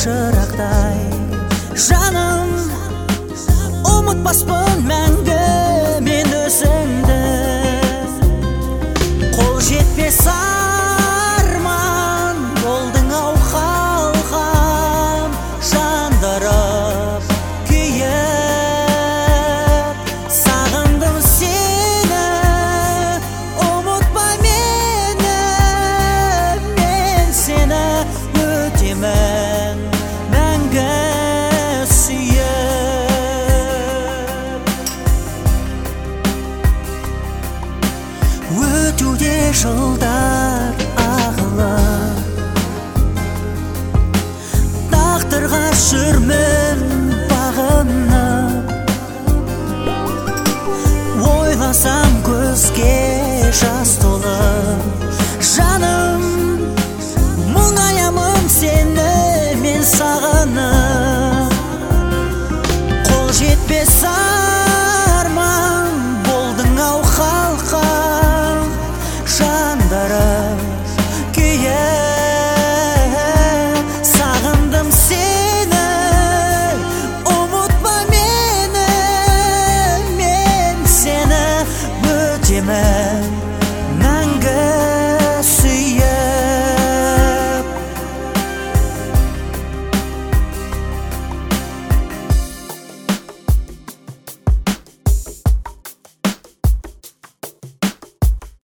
шырақтай. Жаным, ұмытпаспын мәңгі мен өзіңді. Қол жетпес арман болдың ау қалқам, жандырып күйіп. Сағындым сені, ұмытпа мені, мен сені өтемін мәңгі сүйіп. Өтуде жылдар ағылып, тағдырға жүрмін бағынып. Ойласам көзге жас толып, жаным, мұңаямын сені мен сағынып. Қол жетпес арман болдың ау қалқам, жандырып күйіп. Сағындым сені, ұмытпа мені, мен сені өтемін